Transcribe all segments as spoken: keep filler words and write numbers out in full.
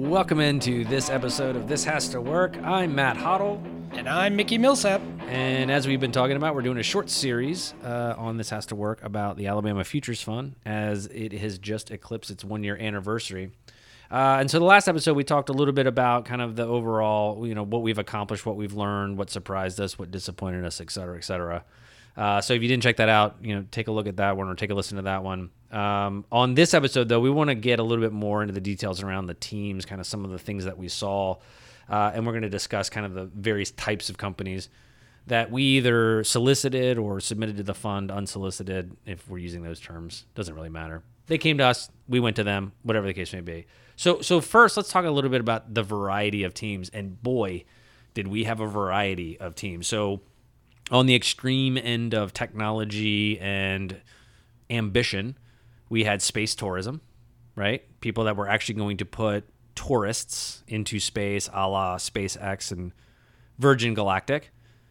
Welcome into this episode of This Has to Work. I'm Matt Hoddle. And I'm Mickey Millsap. And as we've been talking about, we're doing a short series uh, on This Has to Work about the Alabama Futures Fund, as it has just eclipsed its one-year anniversary. Uh, and so the last episode, we talked a little bit about kind of the overall, you know, what we've accomplished, what we've learned, what surprised us, what disappointed us, et cetera, et cetera. Uh, so if you didn't check that out, you know, take a look at that one or take a listen to that one. Um, on this episode, though, we want to get a little bit more into the details around the teams, kind of some of the things that we saw. Uh, and we're going to discuss kind of the various types of companies that we either solicited or submitted to the fund unsolicited, if we're using those terms. Doesn't really matter. They came to us, we went to them, whatever the case may be. So so first, let's talk a little bit about the variety of teams. And boy, did we have a variety of teams. So on the extreme end of technology and ambition, we had space tourism, right? People that were actually going to put tourists into space, a la SpaceX and Virgin Galactic.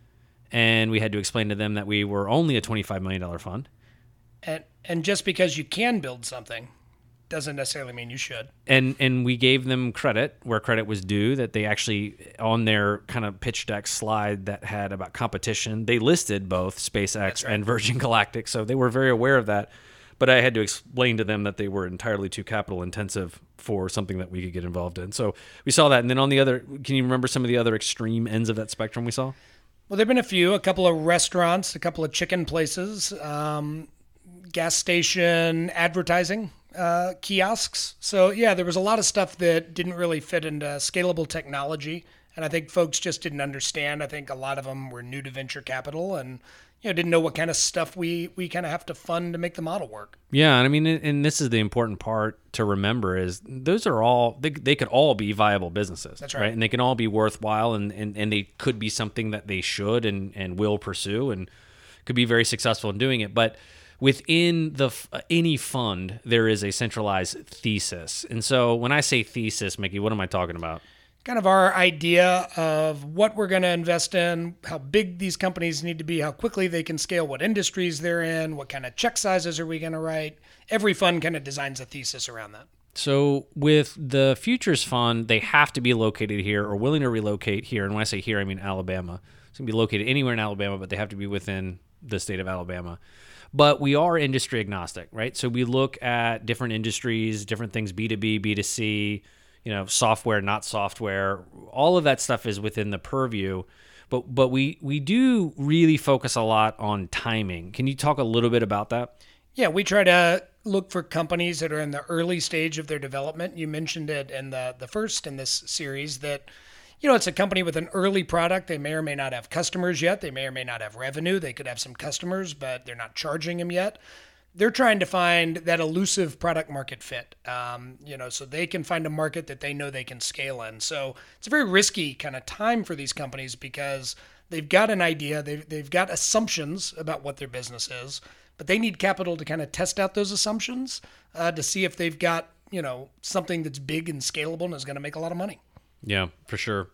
And we had to explain to them that we were only a twenty-five million dollars fund. And and just because you can build something doesn't necessarily mean you should. And and we gave them credit where credit was due, that they actually, on their kind of pitch deck slide that had about competition, they listed both SpaceX right. and Virgin Galactic. So they were very aware of that. But I had to explain to them that they were entirely too capital intensive for something that we could get involved in. So we saw that. And then on the other, can you remember some of the other extreme ends of that spectrum we saw? Well, there have been a few, a couple of restaurants, a couple of chicken places, um, gas station advertising uh, kiosks. So yeah, there was a lot of stuff that didn't really fit into scalable technology. And I think folks just didn't understand. I think a lot of them were new to venture capital and you know, didn't know what kind of stuff we, we kind of have to fund to make the model work. Yeah, and I mean, and this is the important part to remember is those are all, they, they could all be viable businesses. That's right. right. And they can all be worthwhile, and, and, and they could be something that they should and, and will pursue and could be very successful in doing it. But within the any fund, there is a centralized thesis. And so when I say thesis, Mickey, what am I talking about? Kind of our idea of what we're going to invest in, how big these companies need to be, how quickly they can scale, what industries they're in, what kind of check sizes are we going to write. Every fund kind of designs a thesis around that. So with the Futures Fund, they have to be located here or willing to relocate here. And when I say here, I mean Alabama. It's going to be located anywhere in Alabama, but they have to be within the state of Alabama. But we are industry agnostic, right? So we look at different industries, different things, B two B, B two C, you know, software, not software, all of that stuff is within the purview. But but we we do really focus a lot on timing. Can you talk a little bit about that? Yeah, we try to look for companies that are in the early stage of their development. You mentioned it in the, the first in this series that, you know, it's a company with an early product. They may or may not have customers yet. They may or may not have revenue. They could have some customers, but they're not charging them yet. They're trying to find that elusive product market fit, um, you know, so they can find a market that they know they can scale in. So it's a very risky kind of time for these companies because they've got an idea, they've, they've got assumptions about what their business is, but they need capital to kind of test out those assumptions uh, to see if they've got, you know, something that's big and scalable and is going to make a lot of money. Yeah, for sure.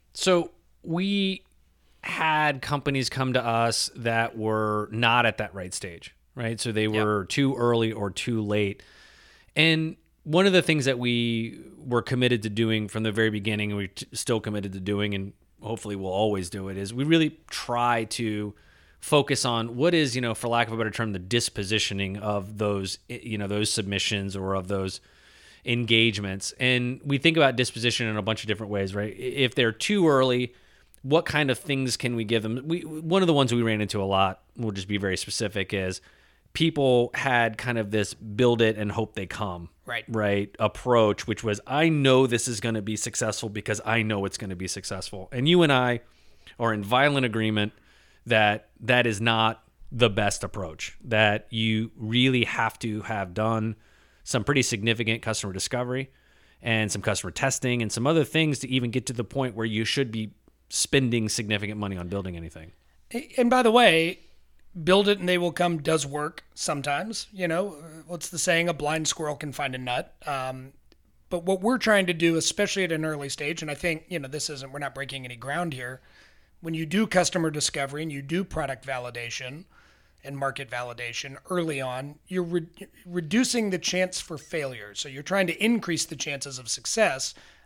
So we had companies come to us that were not at that right stage. Right, so they were yep. too early or too late. And one of the things that we were committed to doing from the very beginning, and we're t- still committed to doing, and hopefully we'll always do it, is we really try to focus on what is, you know, for lack of a better term, the dispositioning of those, you know, those submissions or of those engagements. And we think about disposition in a bunch of different ways, right? If they're too early, what kind of things can we give them? We one of the ones we ran into a lot, we'll just be very specific, is people had kind of this build it and hope they come right right approach, which was, I know this is going to be successful because I know it's going to be successful. And you and I are in violent agreement that that is not the best approach, that you really have to have done some pretty significant customer discovery and some customer testing and some other things to even get to the point where you should be spending significant money on building anything. And by the way, build it and they will come does work sometimes. You know, what's the saying? A blind squirrel can find a nut. Um, but what we're trying to do, especially at an early stage, and I think, you know, this isn't, we're not breaking any ground here. When you do customer discovery and you do product validation and market validation early on, you're re- reducing the chance for failure. So you're trying to increase the chances of success.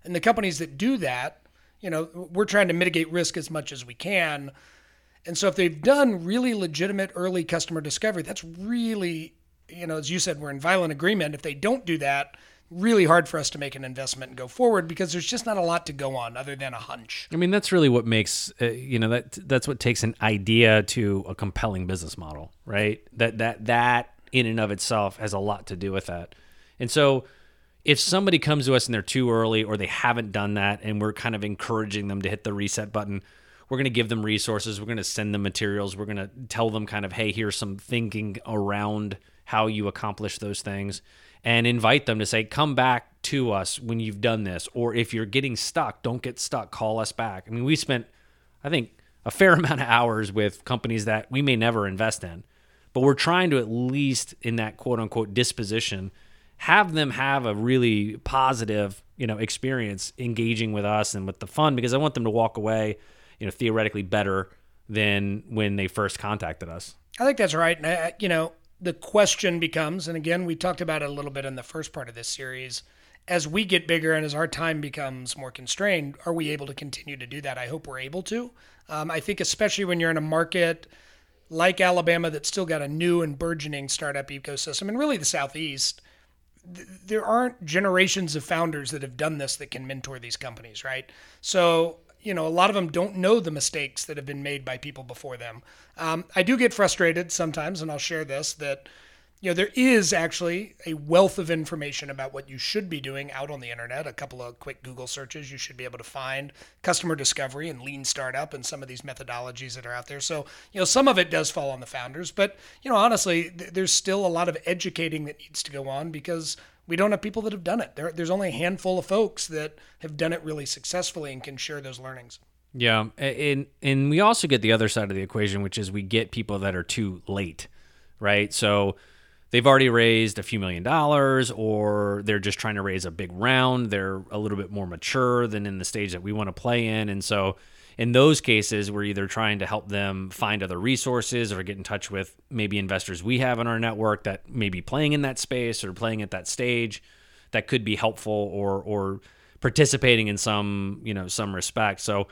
And the companies that do that, you know, we're trying to mitigate risk as much as we can. And so if they've done really legitimate early customer discovery, that's really, you know, as you said, we're in violent agreement. If they don't do that, really hard for us to make an investment and go forward because there's just not a lot to go on other than a hunch. I mean, that's really what makes, uh, you know, that that's what takes an idea to a compelling business model, right? That that that in and of itself has a lot to do with that. And so if somebody comes to us and they're too early or they haven't done that and we're kind of encouraging them to hit the reset button, we're going to give them resources. We're going to send them materials. We're going to tell them kind of, hey, here's some thinking around how you accomplish those things, and invite them to say, come back to us when you've done this. Or if you're getting stuck, don't get stuck, call us back. I mean, we spent, I think, a fair amount of hours with companies that we may never invest in, but we're trying to at least in that quote unquote disposition, have them have a really positive, you know, experience engaging with us and with the fund, because I want them to walk away, you know, theoretically better than when they first contacted us. I think that's right. And, I, you know, the question becomes, and again, we talked about it a little bit in the first part of this series, as we get bigger and as our time becomes more constrained, are we able to continue to do that? I hope we're able to. Um, I think especially when you're in a market like Alabama that's still got a new and burgeoning startup ecosystem, and really the Southeast, th- there aren't generations of founders that have done this that can mentor these companies, right? So, you know, a lot of them don't know the mistakes that have been made by people before them. Um, I do get frustrated sometimes, and I'll share this, that, you know, there is actually a wealth of information about what you should be doing out on the internet. A couple of quick Google searches, you should be able to find customer discovery and lean startup and some of these methodologies that are out there. So, you know, some of it does fall on the founders, but, you know, honestly, th- there's still a lot of educating that needs to go on because we don't have people that have done it. There, there's only a handful of folks that have done it really successfully and can share those learnings. Yeah, and and we also get the other side of the equation, which is we get people that are too late, right? So they've already raised a few million dollars, or they're just trying to raise a big round. They're a little bit more mature than in the stage that we want to play in. And so in those cases, we're either trying to help them find other resources or get in touch with maybe investors we have in our network that may be playing in that space or playing at that stage that could be helpful or or participating in some, you know, some respect. So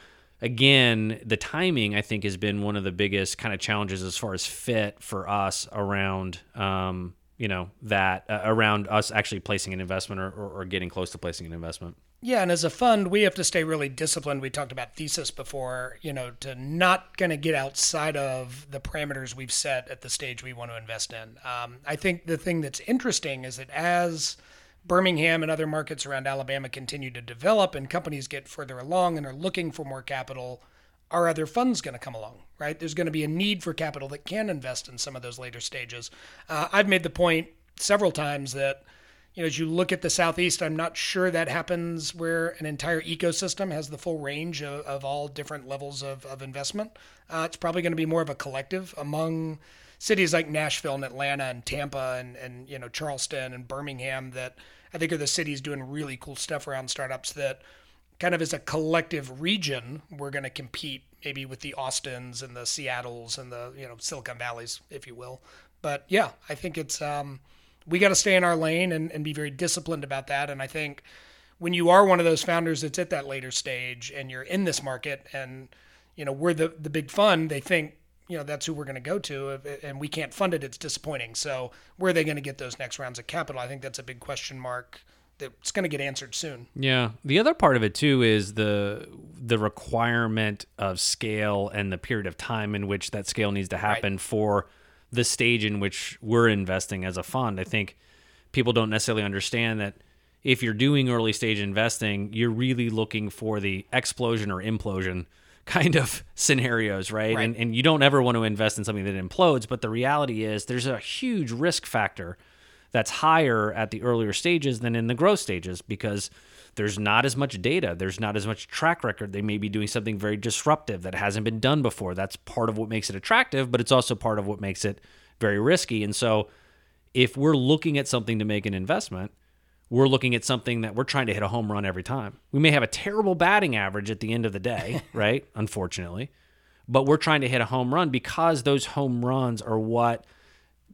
again, the timing, I think, has been one of the biggest kind of challenges as far as fit for us around, um, you know, that uh, around us actually placing an investment or, or, or getting close to placing an investment. Yeah, and as a fund, we have to stay really disciplined. We talked about thesis before, you know, to not going to get outside of the parameters we've set at the stage we want to invest in. Um, I think the thing that's interesting is that as Birmingham and other markets around Alabama continue to develop and companies get further along and are looking for more capital, are other funds going to come along, right? There's going to be a need for capital that can invest in some of those later stages. Uh, I've made the point several times that, you know, as you look at the Southeast, I'm not sure that happens where an entire ecosystem has the full range of, of all different levels of, of investment. Uh, it's probably going to be more of a collective among cities like Nashville and Atlanta and Tampa and, and, you know, Charleston and Birmingham that I think are the cities doing really cool stuff around startups that kind of as a collective region, we're going to compete maybe with the Austins and the Seattles and the, you know, Silicon Valleys, if you will. But yeah, I think it's, um, we got to stay in our lane and, and be very disciplined about that. And I think when you are one of those founders that's at that later stage and you're in this market and, you know, we're the, the big fund, they think, you know, that's who we're going to go to, and we can't fund it. It's disappointing. So where are they going to get those next rounds of capital? I think that's a big question mark that's going to get answered soon. Yeah. The other part of it too is the the requirement of scale and the period of time in which that scale needs to happen right. for the stage in which we're investing as a fund. I think people don't necessarily understand that if you're doing early stage investing, you're really looking for the explosion or implosion kind of scenarios, right? right. And and you don't ever want to invest in something that implodes, but the reality is there's a huge risk factor that's higher at the earlier stages than in the growth stages because there's not as much data. There's not as much track record. They may be doing something very disruptive that hasn't been done before. That's part of what makes it attractive, but it's also part of what makes it very risky. And so if we're looking at something to make an investment, we're looking at something that we're trying to hit a home run every time. We may have a terrible batting average at the end of the day, right? Unfortunately. But we're trying to hit a home run because those home runs are what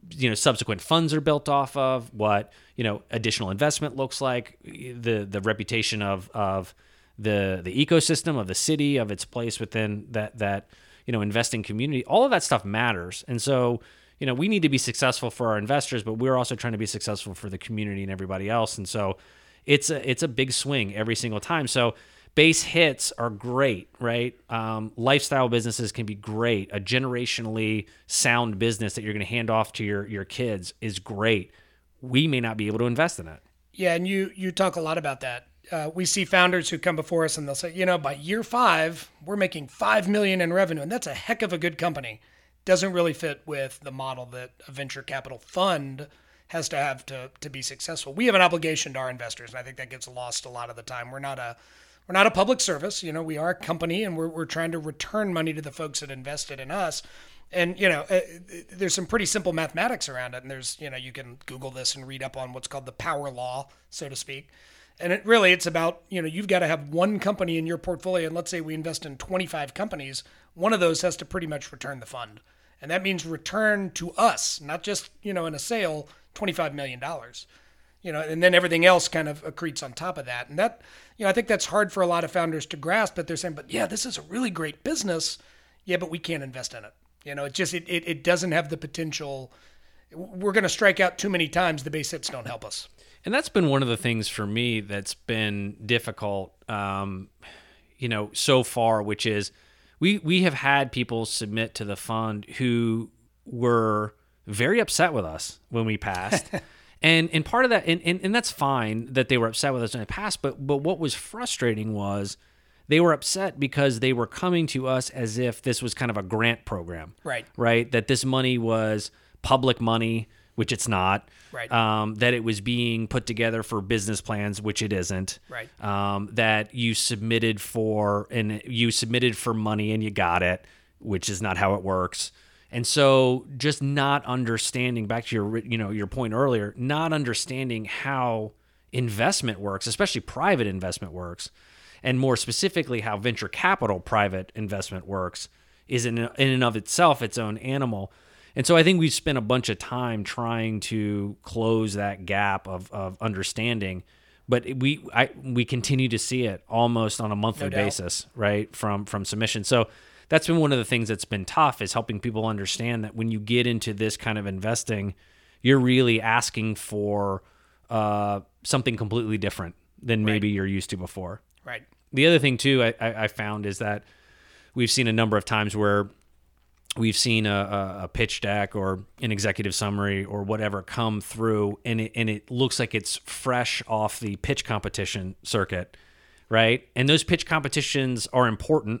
you know, subsequent funds are built off of, what, you know, additional investment looks like, the the reputation of of the the ecosystem of the city, of its place within that that you know investing community. All of that stuff matters, and so you know we need to be successful for our investors, but we're also trying to be successful for the community and everybody else. And so it's a it's a big swing every single time. So base hits are great, right? Um, lifestyle businesses can be great. A generationally sound business that you're going to hand off to your your kids is great. We may not be able to invest in it. Yeah, and you you talk a lot about that. Uh, we see founders who come before us and they'll say, you know, by year five, we're making five million in revenue, and that's a heck of a good company. Doesn't really fit with the model that a venture capital fund has to have to to be successful. We have an obligation to our investors, and I think that gets lost a lot of the time. We're not a we're not a public service, you know. We are a company, and we're we're trying to return money to the folks that invested in us. And, you know, uh, there's some pretty simple mathematics around it. And there's, you know, you can Google this and read up on what's called the power law, so to speak. And it really, it's about, you know, you've got to have one company in your portfolio. And let's say we invest in twenty-five companies. One of those has to pretty much return the fund. And that means return to us, not just, you know, in a sale, twenty-five million dollars. You know, and then everything else kind of accretes on top of that. And that, you know, I think that's hard for a lot of founders to grasp, but they're saying, but yeah, this is a really great business. Yeah, but we can't invest in it. You know, it just, it, it, it doesn't have the potential. We're going to strike out too many times. The base hits don't help us. And that's been one of the things for me that's been difficult, um, you know, so far, which is we, we have had people submit to the fund who were very upset with us when we passed. and and part of that, and, and, and that's fine that they were upset with us when it passed, but but what was frustrating was they were upset because they were coming to us as if this was kind of a grant program. Right. Right? That this money was public money, which it's not. Right. Um, that it was being put together for business plans, which it isn't. Right. Um, that you submitted for, and you submitted for money and you got it, which is not how it works. And so just not understanding, back to your, you know, your point earlier, not understanding how investment works, especially private investment works, and more specifically how venture capital private investment works, is in, in and of itself its own animal. And so I think we've spent a bunch of time trying to close that gap of, of understanding, but we I, we continue to see it almost on a monthly No doubt. basis, right, from from submission. So that's been one of the things that's been tough, is helping people understand that when you get into this kind of investing, you're really asking for uh, something completely different than maybe Right. you're used to before. Right. The other thing, too, I, I I found is that we've seen a number of times where we've seen a, a, a pitch deck or an executive summary or whatever come through, and it, and it looks like it's fresh off the pitch competition circuit, right? And those pitch competitions are important.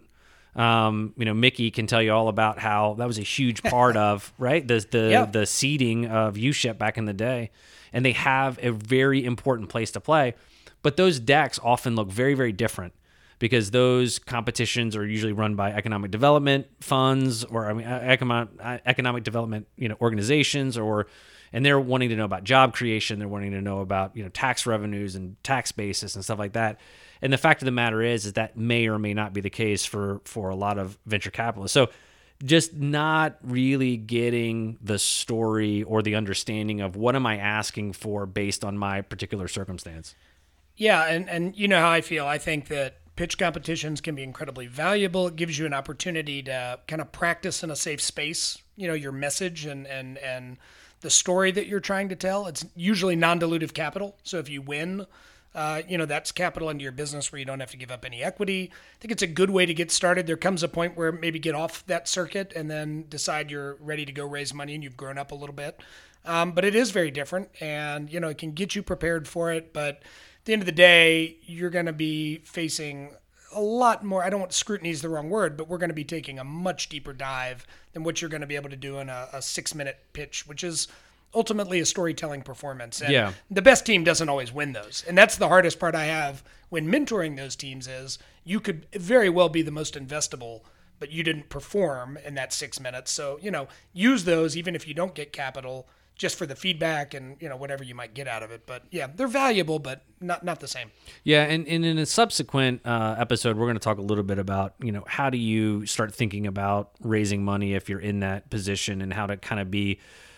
Um, you know, Mickey can tell you all about how that was a huge part of, right, the the Yeah. the seeding of U S H I P back in the day, and they have a very important place to play. But those decks often look very, very different, because those competitions are usually run by economic development funds, or I mean, economic economic development, you know, organizations, or, and they're wanting to know about job creation. They're wanting to know about, you know, tax revenues and tax basis and stuff like that. And the fact of the matter is, is that may or may not be the case for, for a lot of venture capitalists. So just not really getting the story or the understanding of what am I asking for based on my particular circumstance. Yeah, and, and you know how I feel. I think that pitch competitions can be incredibly valuable. It gives you an opportunity to kind of practice in a safe space, you know, your message and, and, and the story that you're trying to tell. It's usually non-dilutive capital. So if you win, uh, you know, that's capital into your business where you don't have to give up any equity. I think it's a good way to get started. There comes a point where maybe get off that circuit and then decide you're ready to go raise money and you've grown up a little bit. Um, but it is very different, and, you know, it can get you prepared for it. But at the end of the day, you're going to be facing a lot more. I don't want scrutiny is the wrong word, but we're going to be taking a much deeper dive than what you're going to be able to do in a, a six minute pitch, which is ultimately a storytelling performance. And Yeah. the best team doesn't always win those. And that's the hardest part I have when mentoring those teams is you could very well be the most investable, but you didn't perform in that six minutes. So, you know, use those even if you don't get capital, just for the feedback and, you know, whatever you might get out of it. But yeah, they're valuable, but not not the same. Yeah, and, and in a subsequent uh, episode, we're going to talk a little bit about, you know, how do you start thinking about raising money if you're in that position, and how to kind of be,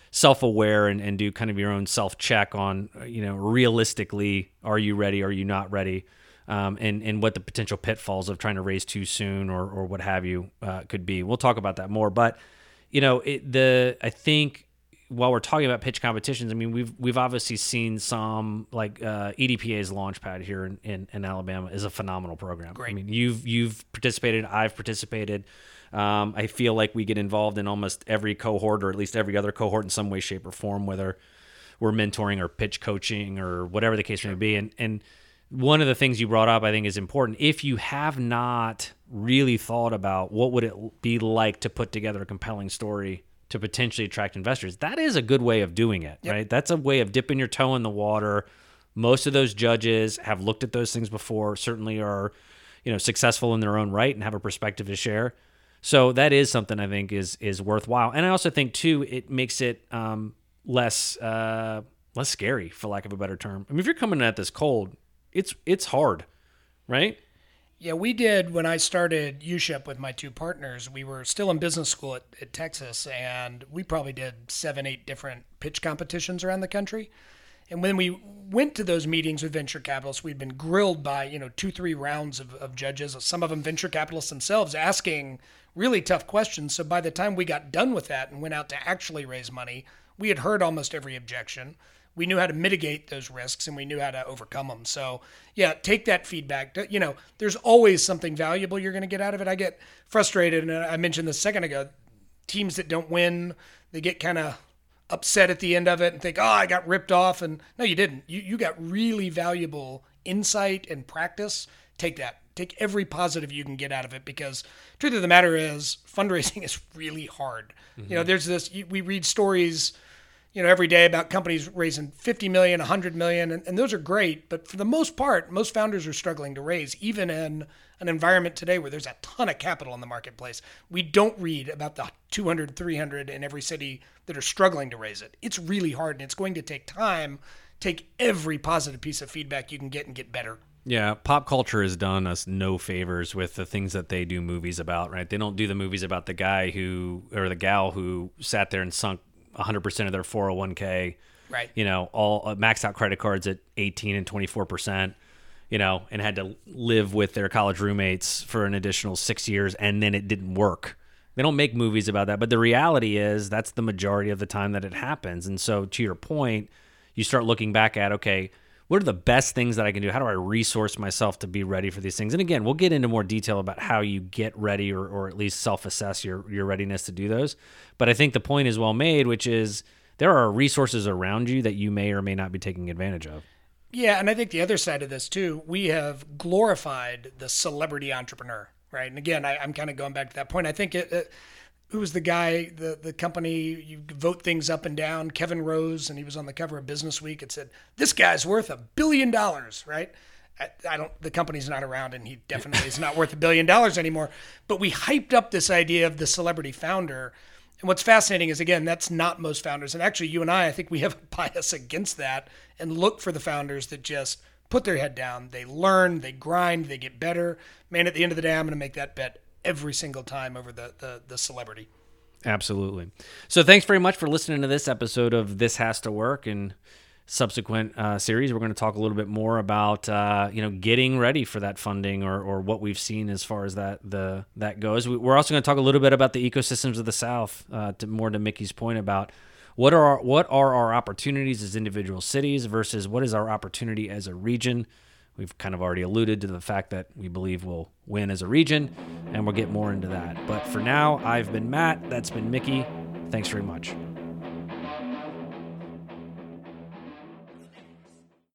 self-aware and, and do kind of your own self-check on, you know, realistically, are you ready? Are you not ready? Um, and, and what the potential pitfalls of trying to raise too soon or, or what have you uh, could be. We'll talk about that more. But, you know, it, the I think while we're talking about pitch competitions, I mean, we've we've obviously seen some, like uh, E D P A's Launchpad here in, in, in Alabama is a phenomenal program. Great. I mean, you've you've participated, I've participated. Um, I feel like we get involved in almost every cohort, or at least every other cohort in some way, shape, or form, whether we're mentoring or pitch coaching or whatever the case may be. And and one of the things you brought up, I think, is important. If you have not really thought about what would it be like to put together a compelling story to potentially attract investors, that is a good way of doing it, yep. right? That's a way of dipping your toe in the water. Most of those judges have looked at those things before, certainly are, you know, successful in their own right and have a perspective to share. So that is something I think is is worthwhile. And I also think, too, it makes it um, less uh, less scary, for lack of a better term. I mean, if you're coming at this cold, it's it's hard, right? Yeah, we did when I started U S H I P with my two partners. We were still in business school at, at Texas, and we probably did seven, eight different pitch competitions around the country. And when we went to those meetings with venture capitalists, we'd been grilled by, you know, two, three rounds of, of judges, some of them venture capitalists themselves, asking really tough questions. So by the time we got done with that and went out to actually raise money, we had heard almost every objection. We knew how to mitigate those risks, and we knew how to overcome them. So, yeah, take that feedback. You know, there's always something valuable you're going to get out of it. I get frustrated, and I mentioned this a second ago, teams that don't win, they get kind of upset at the end of it and think, oh, I got ripped off. And no, you didn't. You you got really valuable insight and practice. Take that. Take every positive you can get out of it, because truth of the matter is fundraising is really hard. Mm-hmm. You know, there's this, we read stories, you know, every day about companies raising fifty million, one hundred million, and, and those are great. But for the most part, most founders are struggling to raise, even in an environment today where there's a ton of capital in the marketplace. We don't read about the two hundred, three hundred in every city that are struggling to raise it. It's really hard, and it's going to take time. Take every positive piece of feedback you can get and get better. Yeah, pop culture has done us no favors with the things that they do movies about, right? They don't do the movies about the guy who, or the gal who sat there and sunk one hundred percent of their four oh one k, right? You know, all uh, maxed out credit cards at eighteen and twenty-four percent, you know, and had to live with their college roommates for an additional six years, and then it didn't work. They don't make movies about that, but the reality is that's the majority of the time that it happens. And so, to your point, you start looking back at, okay, what are the best things that I can do? How do I resource myself to be ready for these things? And again, we'll get into more detail about how you get ready, or, or at least self-assess your, your readiness to do those. But I think the point is well made, which is there are resources around you that you may or may not be taking advantage of. Yeah, and I think the other side of this too, we have glorified the celebrity entrepreneur, right? And again, I, I'm kind of going back to that point. I think it, it who was the guy, the, the company, you vote things up and down, Kevin Rose, and he was on the cover of Business Week. It said, this guy's worth a billion dollars, right? I, I don't, the company's not around, and he definitely is not worth a billion dollars anymore. But we hyped up this idea of the celebrity founder. And what's fascinating is, again, that's not most founders. And actually, you and I, I think we have a bias against that and look for the founders that just put their head down. They learn, they grind, they get better. Man, at the end of the day, I'm going to make that bet every single time over the, the the celebrity. Absolutely. So thanks very much for listening to this episode of This Has to Work. And subsequent uh, series, we're going to talk a little bit more about uh, you know getting ready for that funding, or or what we've seen as far as that the that goes. We're also going to talk a little bit about the ecosystems of the South, uh, to more to Mickey's point about what are our, what are our opportunities as individual cities versus what is our opportunity as a region. We've kind of already alluded to the fact that we believe we'll win as a region, and we'll get more into that. But for now, I've been Matt. That's been Mickey. Thanks very much.